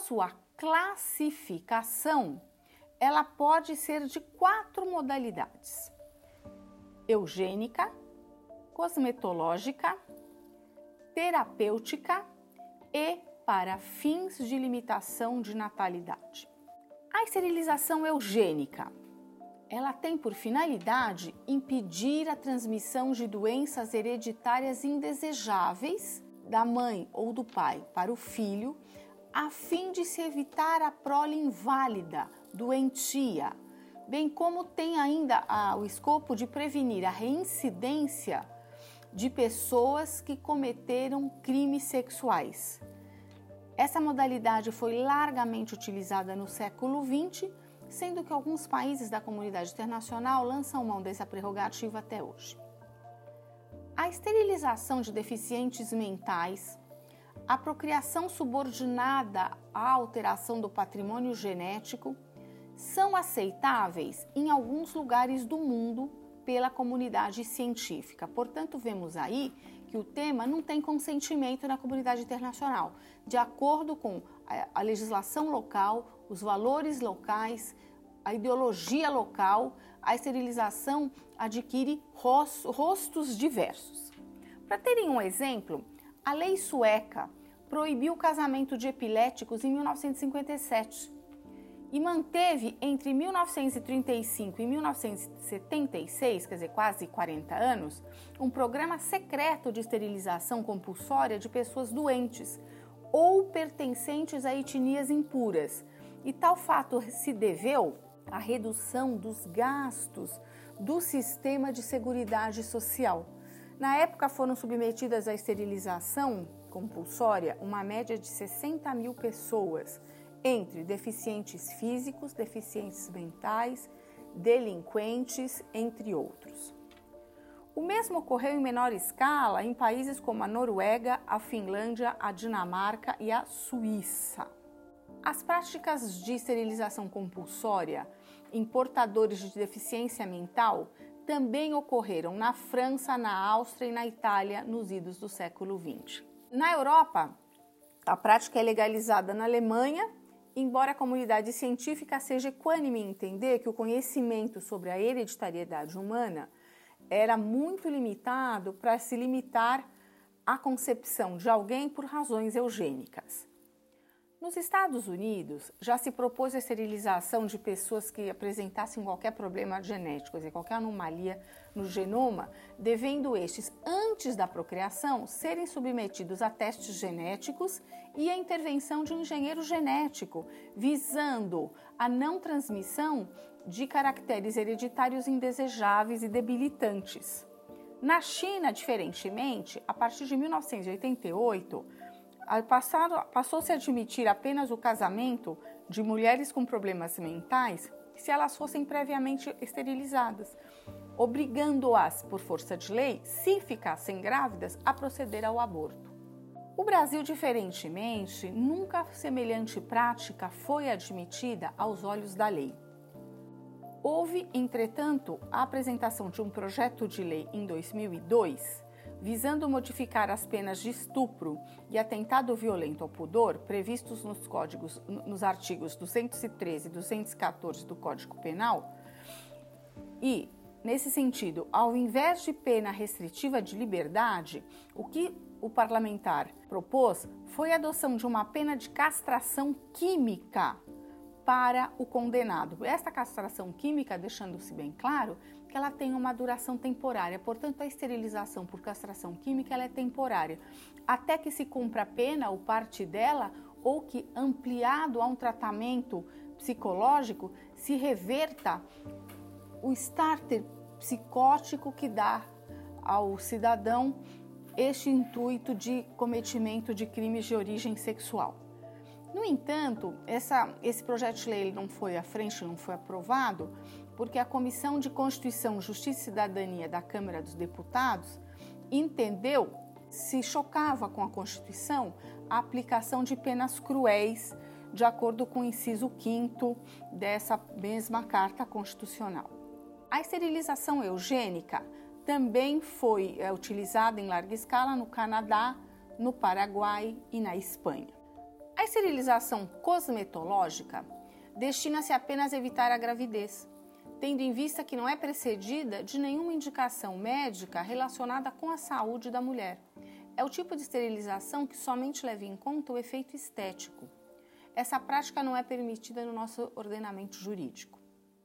sua classificação, ela pode ser de 4 modalidades: eugênica, cosmetológica, terapêutica e para fins de limitação de natalidade. A esterilização eugênica, ela tem por finalidade impedir a transmissão de doenças hereditárias indesejáveis da mãe ou do pai para o filho, a fim de se evitar a prole inválida, doentia, bem como tem ainda o escopo de prevenir a reincidência de pessoas que cometeram crimes sexuais. Essa modalidade foi largamente utilizada no século XX, sendo que alguns países da comunidade internacional lançam mão dessa prerrogativa até hoje. A esterilização de deficientes mentais, a procriação subordinada à alteração do patrimônio genético são aceitáveis em alguns lugares do mundo pela comunidade científica. Portanto, vemos aí que o tema não tem consentimento na comunidade internacional. De acordo com a legislação local, os valores locais, a ideologia local, a esterilização adquire rostos diversos. Para terem um exemplo, a lei sueca proibiu o casamento de epiléticos em 1957 e manteve entre 1935 e 1976, quer dizer, quase 40 anos, um programa secreto de esterilização compulsória de pessoas doentes ou pertencentes a etnias impuras. E tal fato se deveu à redução dos gastos do sistema de seguridade social. Na época foram submetidas à esterilização compulsória uma média de 60 mil pessoas, entre deficientes físicos, deficientes mentais, delinquentes, entre outros. O mesmo ocorreu em menor escala em países como a Noruega, a Finlândia, a Dinamarca e a Suíça. As práticas de esterilização compulsória em portadores de deficiência mental também ocorreram na França, na Áustria e na Itália nos idos do século XX. Na Europa, a prática é legalizada na Alemanha, embora a comunidade científica seja equânime em entender que o conhecimento sobre a hereditariedade humana era muito limitado para se limitar à concepção de alguém por razões eugênicas. Nos Estados Unidos, já se propôs a esterilização de pessoas que apresentassem qualquer problema genético, quer dizer, qualquer anomalia no genoma, devendo estes, antes da procriação, serem submetidos a testes genéticos e a intervenção de um engenheiro genético, visando a não transmissão de caracteres hereditários indesejáveis e debilitantes. Na China, diferentemente, a partir de 1988, passou-se a admitir apenas o casamento de mulheres com problemas mentais se elas fossem previamente esterilizadas, obrigando-as, por força de lei, se ficassem grávidas, a proceder ao aborto. O Brasil, diferentemente, nunca semelhante prática foi admitida aos olhos da lei. Houve, entretanto, a apresentação de um projeto de lei em 2002, visando modificar as penas de estupro e atentado violento ao pudor previstos nos artigos 213 e 214 do Código Penal. E, nesse sentido, ao invés de pena restritiva de liberdade, o que o parlamentar propôs foi a adoção de uma pena de castração química para o condenado. Esta castração química, deixando-se bem claro, que ela tem uma duração temporária, portanto a esterilização por castração química ela é temporária, até que se cumpra a pena ou parte dela, ou que ampliado a um tratamento psicológico se reverta o starter psicótico que dá ao cidadão este intuito de cometimento de crimes de origem sexual. No entanto, esse projeto de lei não foi à frente, não foi aprovado, porque a Comissão de Constituição, Justiça e Cidadania da Câmara dos Deputados entendeu, se chocava com a Constituição, a aplicação de penas cruéis, de acordo com o inciso 5º dessa mesma Carta Constitucional. A esterilização eugênica também foi utilizada em larga escala no Canadá, no Paraguai e na Espanha. A esterilização cosmetológica destina-se apenas a evitar a gravidez, tendo em vista que não é precedida de nenhuma indicação médica relacionada com a saúde da mulher. É o tipo de esterilização que somente leva em conta o efeito estético. Essa prática não é permitida no nosso ordenamento jurídico.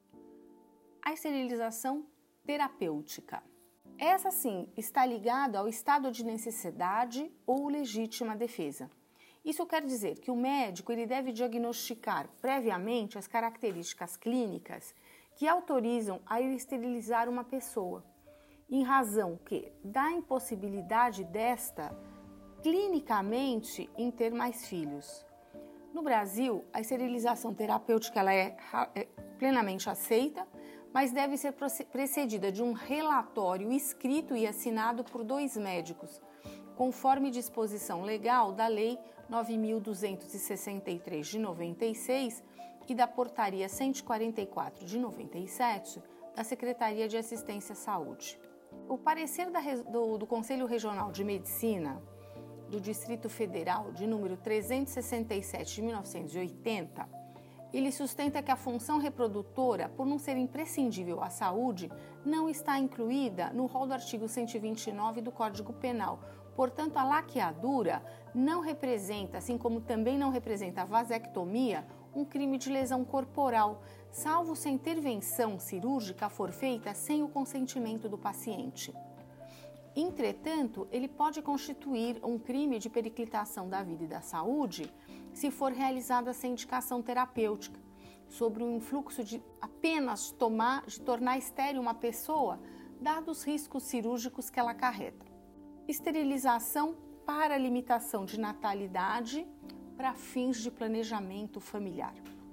A esterilização terapêutica. Essa sim está ligada ao estado de necessidade ou legítima defesa. Isso quer dizer que o médico ele deve diagnosticar previamente as características clínicas que autorizam a esterilizar uma pessoa, em razão da impossibilidade desta, clinicamente, em ter mais filhos. No Brasil, a esterilização terapêutica ela é plenamente aceita, mas deve ser precedida de um relatório escrito e assinado por 2 médicos, conforme disposição legal da Lei 9.263 de 96 e da Portaria 144 de 97 da Secretaria de Assistência à Saúde. O parecer do Conselho Regional de Medicina do Distrito Federal, de número 367 de 1980, ele sustenta que a função reprodutora, por não ser imprescindível à saúde, não está incluída no rol do artigo 129 do Código Penal. Portanto, a laqueadura não representa, assim como também não representa a vasectomia, um crime de lesão corporal, salvo se a intervenção cirúrgica for feita sem o consentimento do paciente. Entretanto, ele pode constituir um crime de periclitação da vida e da saúde se for realizada sem indicação terapêutica, sobre o influxo de apenas tornar estéril uma pessoa, dados os riscos cirúrgicos que ela acarreta. Esterilização para limitação de natalidade para fins de planejamento familiar.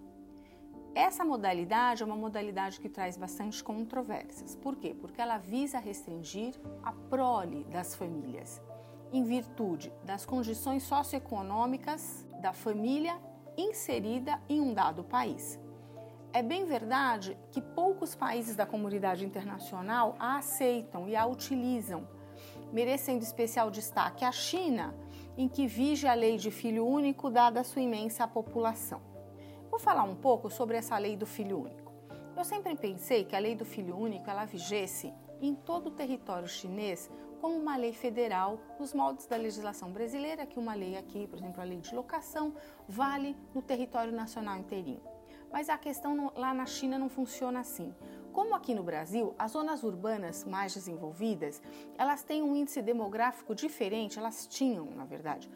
Essa modalidade é uma modalidade que traz bastante controvérsias. Por quê? Porque ela visa restringir a prole das famílias, em virtude das condições socioeconômicas da família inserida em um dado país. É bem verdade que poucos países da comunidade internacional a aceitam e a utilizam, merecendo especial destaque a China, em que vige a lei de filho único dada a sua imensa população. Vou falar um pouco sobre essa lei do filho único. Eu sempre pensei que a lei do filho único ela vigesse em todo o território chinês como uma lei federal, nos moldes da legislação brasileira, que uma lei aqui, por exemplo, a lei de locação, vale no território nacional inteirinho. Mas a questão lá na China não funciona assim. Como aqui no Brasil, as zonas urbanas mais desenvolvidas, elas têm um índice demográfico diferente, elas tinham, na verdade,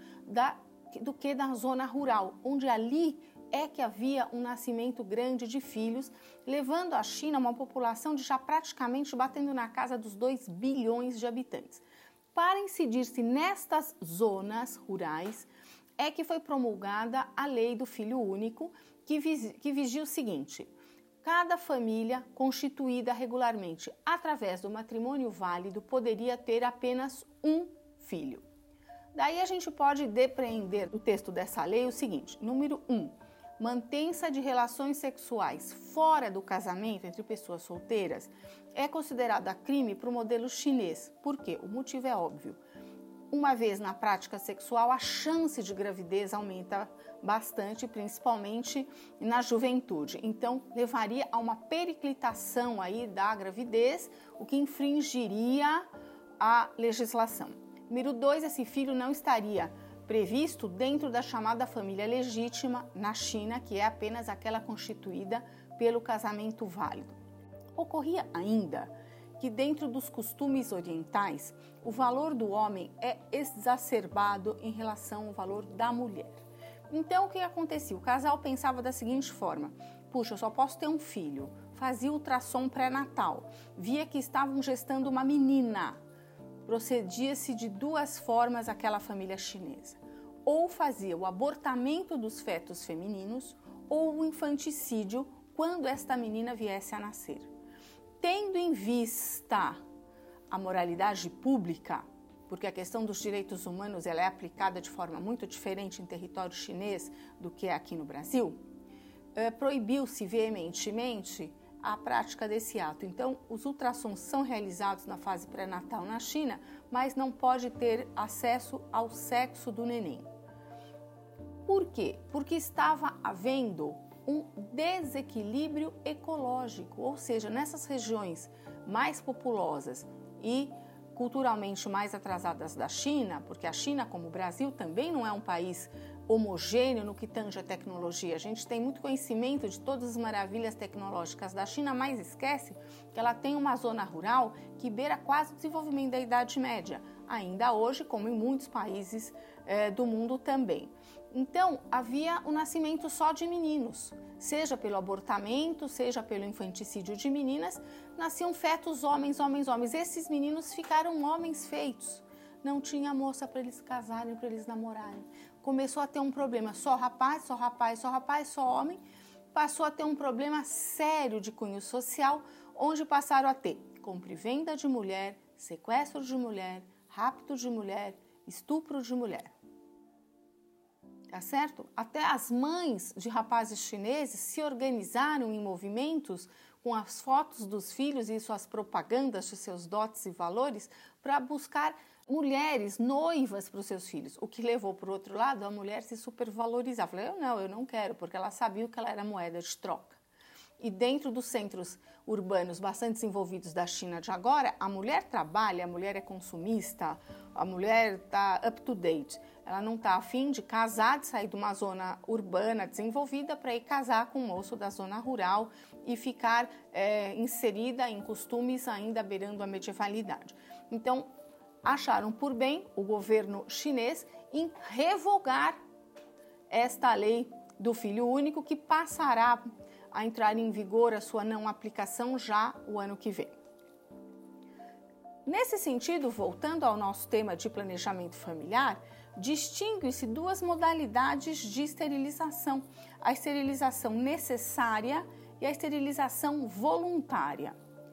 do que da zona rural, onde ali é que havia um nascimento grande de filhos, levando a China a uma população de já praticamente batendo na casa dos 2 bilhões de habitantes. Para incidir-se nestas zonas rurais, é que foi promulgada a lei do filho único, que vigia o seguinte: cada família constituída regularmente através do matrimônio válido poderia ter apenas um filho. Daí a gente pode depreender do texto dessa lei o seguinte: número 1, mantença de relações sexuais fora do casamento entre pessoas solteiras é considerada crime para o modelo chinês. Por quê? O motivo é óbvio. Uma vez na prática sexual, a chance de gravidez aumenta bastante, principalmente na juventude. Então, levaria a uma periclitação aí da gravidez, o que infringiria a legislação. Número 2, esse filho não estaria previsto dentro da chamada família legítima na China, que é apenas aquela constituída pelo casamento válido. Ocorria ainda que dentro dos costumes orientais, o valor do homem é exacerbado em relação ao valor da mulher. Então, o que acontecia? O casal pensava da seguinte forma: puxa, eu só posso ter um filho. Fazia ultrassom pré-natal, via que estavam gestando uma menina. Procedia-se de 2 formas aquela família chinesa. Ou fazia o abortamento dos fetos femininos ou o infanticídio quando esta menina viesse a nascer. Tendo em vista a moralidade pública, porque a questão dos direitos humanos ela é aplicada de forma muito diferente em território chinês do que é aqui no Brasil, proibiu-se veementemente a prática desse ato. Então, os ultrassons são realizados na fase pré-natal na China, mas não pode ter acesso ao sexo do neném. Por quê? Porque estava havendo um desequilíbrio ecológico, ou seja, nessas regiões mais populosas e culturalmente mais atrasadas da China, porque a China, como o Brasil, também não é um país homogêneo no que tange a tecnologia. A gente tem muito conhecimento de todas as maravilhas tecnológicas da China, mas esquece que ela tem uma zona rural que beira quase o desenvolvimento da Idade Média, ainda hoje, como em muitos países do mundo também. Então, havia o nascimento só de meninos, seja pelo abortamento, seja pelo infanticídio de meninas, nasciam fetos homens, homens, homens. Esses meninos ficaram homens feitos. Não tinha moça para eles casarem, para eles namorarem. Começou a ter um problema, só rapaz, só rapaz, só rapaz, só homem. Passou a ter um problema sério de cunho social, onde passaram a ter compra e venda de mulher, sequestro de mulher, rapto de mulher, estupro de mulher. Tá certo? Até as mães de rapazes chineses se organizaram em movimentos com as fotos dos filhos e suas propagandas de seus dotes e valores para buscar mulheres noivas para os seus filhos, o que levou, por outro lado, a mulher se supervalorizar. Falei, eu não quero, porque ela sabia que ela era moeda de troca. E dentro dos centros urbanos bastante desenvolvidos da China de agora, a mulher trabalha, a mulher é consumista, a mulher está up to date. Ela não está afim de casar, de sair de uma zona urbana desenvolvida para ir casar com um moço da zona rural e ficar inserida em costumes ainda beirando a medievalidade. Então, acharam por bem o governo chinês em revogar esta lei do filho único, que passará a entrar em vigor a sua não aplicação já o ano que vem. Nesse sentido, voltando ao nosso tema de planejamento familiar, distingue-se duas modalidades de esterilização: a esterilização necessária e a esterilização voluntária.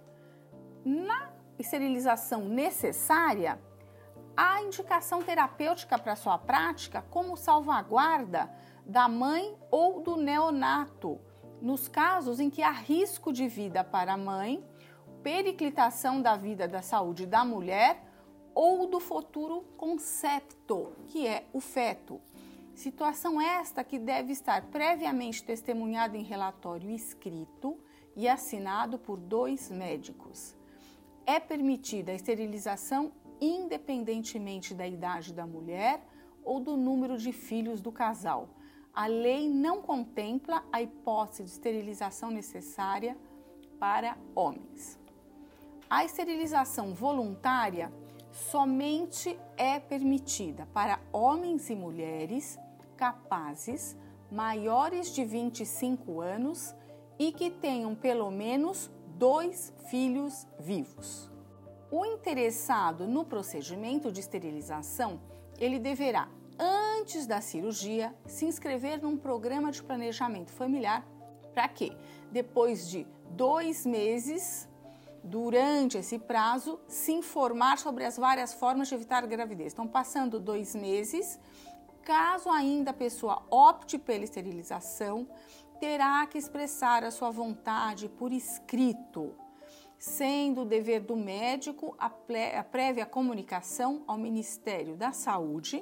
Na esterilização necessária, há indicação terapêutica para sua prática como salvaguarda da mãe ou do neonato, nos casos em que há risco de vida para a mãe, periclitação da vida da saúde da mulher ou do futuro concepto, que é o feto. Situação esta que deve estar previamente testemunhada em relatório escrito e assinado por 2 médicos. É permitida a esterilização independentemente da idade da mulher ou do número de filhos do casal. A lei não contempla a hipótese de esterilização necessária para homens. A esterilização voluntária somente é permitida para homens e mulheres capazes, maiores de 25 anos e que tenham pelo menos 2 filhos vivos. O interessado no procedimento de esterilização, ele deverá, antes da cirurgia, se inscrever num programa de planejamento familiar para que, depois de 2 meses, durante esse prazo, se informar sobre as várias formas de evitar a gravidez. Então, passando 2 meses, caso ainda a pessoa opte pela esterilização, terá que expressar a sua vontade por escrito, sendo o dever do médico a prévia comunicação ao Ministério da Saúde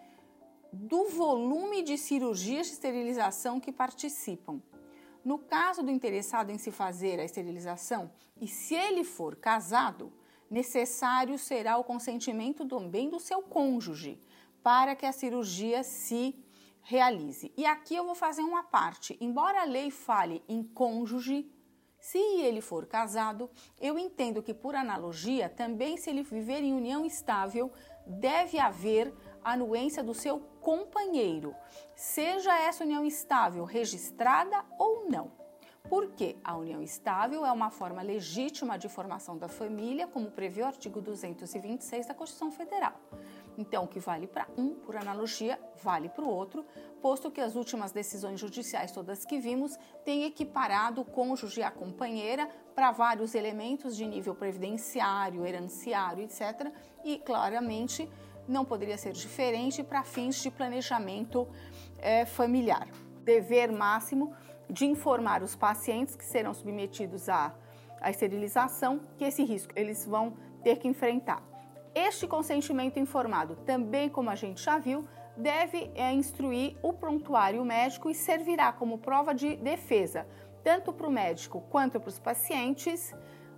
do volume de cirurgias de esterilização que participam. No caso do interessado em se fazer a esterilização, e se ele for casado, necessário será o consentimento também do seu cônjuge para que a cirurgia se realize. E aqui eu vou fazer uma parte. Embora a lei fale em cônjuge, se ele for casado, eu entendo que, por analogia, também se ele viver em união estável, deve haver a anuência do seu companheiro, seja essa união estável registrada ou não. Porque a união estável é uma forma legítima de formação da família, como prevê o artigo 226 da Constituição Federal. Então, o que vale para um, por analogia, vale para o outro, posto que as últimas decisões judiciais, todas que vimos, têm equiparado o cônjuge à companheira para vários elementos de nível previdenciário, herenciário, etc. E, claramente, não poderia ser diferente para fins de planejamento familiar. Dever máximo de informar os pacientes que serão submetidos à esterilização que esse risco eles vão ter que enfrentar. Este consentimento informado, também como a gente já viu, deve instruir o prontuário médico e servirá como prova de defesa, tanto para o médico quanto para os pacientes,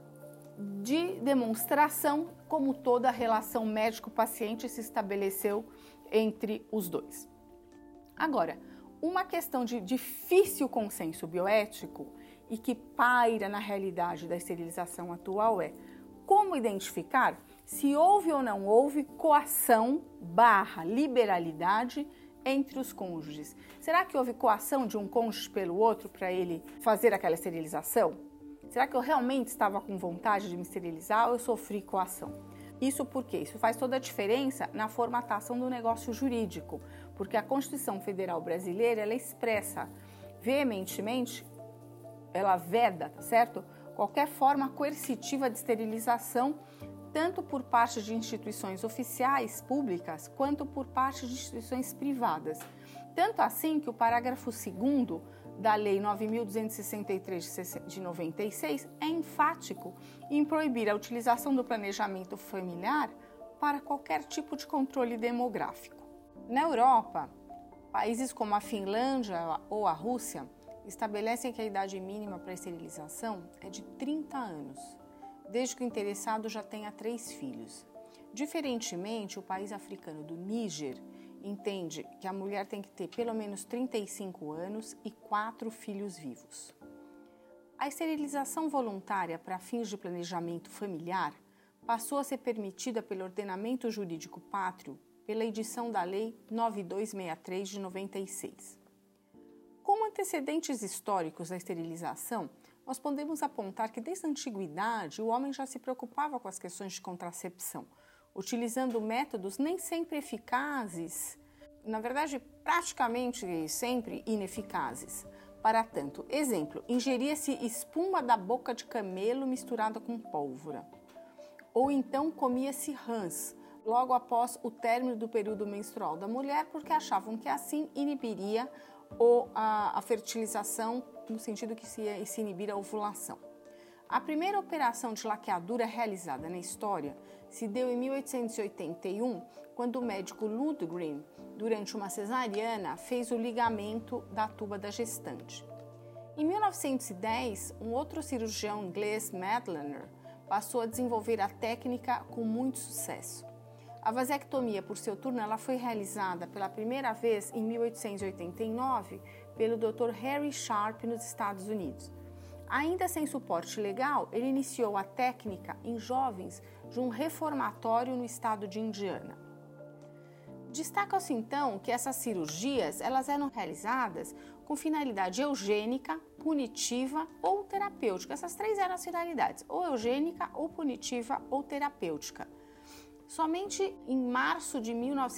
de demonstração como toda a relação médico-paciente se estabeleceu entre os dois. Agora, uma questão de difícil consenso bioético e que paira na realidade da esterilização atual é como identificar se houve ou não houve coação / liberalidade entre os cônjuges. Será que houve coação de um cônjuge pelo outro para ele fazer aquela esterilização? Será que eu realmente estava com vontade de me esterilizar ou eu sofri coação? Isso porque isso faz toda a diferença na formatação do negócio jurídico, porque a Constituição Federal Brasileira ela expressa veementemente, ela veda, tá certo? Qualquer forma coercitiva de esterilização, tanto por parte de instituições oficiais públicas, quanto por parte de instituições privadas. Tanto assim que o parágrafo 2º da Lei 9.263 de 96 é enfático em proibir a utilização do planejamento familiar para qualquer tipo de controle demográfico. Na Europa, países como a Finlândia ou a Rússia estabelecem que a idade mínima para a esterilização é de 30 anos, desde que o interessado já tenha 3 filhos. Diferentemente, o país africano do Níger entende que a mulher tem que ter pelo menos 35 anos e 4 filhos vivos. A esterilização voluntária para fins de planejamento familiar passou a ser permitida pelo ordenamento jurídico pátrio pela edição da Lei 9263 de 96. Como antecedentes históricos da esterilização, nós podemos apontar que desde a antiguidade o homem já se preocupava com as questões de contracepção, utilizando métodos nem sempre eficazes, na verdade praticamente sempre ineficazes. Para tanto, exemplo, ingeria-se espuma da boca de camelo misturada com pólvora, ou então comia-se rãs logo após o término do período menstrual da mulher, porque achavam que assim inibiria a fertilização, no sentido que se inibir a ovulação. A primeira operação de laqueadura realizada na história se deu em 1881, quando o médico Ludgren, durante uma cesariana, fez o ligamento da tuba da gestante. Em 1910, um outro cirurgião inglês, Madlener, passou a desenvolver a técnica com muito sucesso. A vasectomia, por seu turno, ela foi realizada pela primeira vez em 1889 pelo Dr. Harry Sharp nos Estados Unidos. Ainda sem suporte legal, ele iniciou a técnica em jovens de um reformatório no estado de Indiana. Destaca-se então que essas cirurgias elas eram realizadas com finalidade eugênica, punitiva ou terapêutica. Essas 3 eram as finalidades, ou eugênica, ou punitiva, ou terapêutica. Somente em março de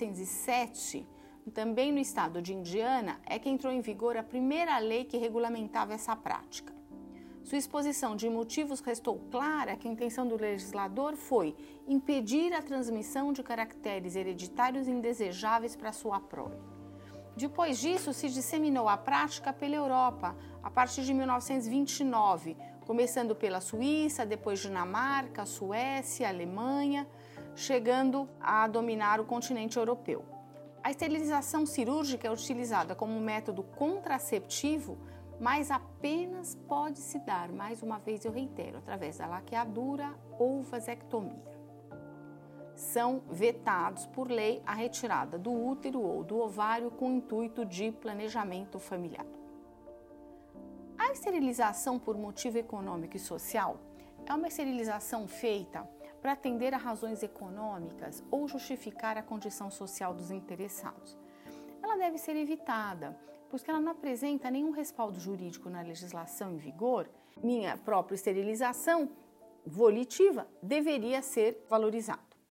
1907, também no estado de Indiana, é que entrou em vigor a primeira lei que regulamentava essa prática. Sua exposição de motivos restou clara que a intenção do legislador foi impedir a transmissão de caracteres hereditários indesejáveis para sua prole. Depois disso, se disseminou a prática pela Europa, a partir de 1929, começando pela Suíça, depois Dinamarca, Suécia, Alemanha, chegando a dominar o continente europeu. A esterilização cirúrgica é utilizada como método contraceptivo, mas apenas pode se dar, mais uma vez eu reitero, através da laqueadura ou vasectomia. São vetados por lei a retirada do útero ou do ovário com o intuito de planejamento familiar. A esterilização por motivo econômico e social é uma esterilização feita para atender a razões econômicas ou justificar a condição social dos interessados. Ela deve ser evitada, pois ela não apresenta nenhum respaldo jurídico na legislação em vigor. Minha própria esterilização volitiva deveria ser valorizada.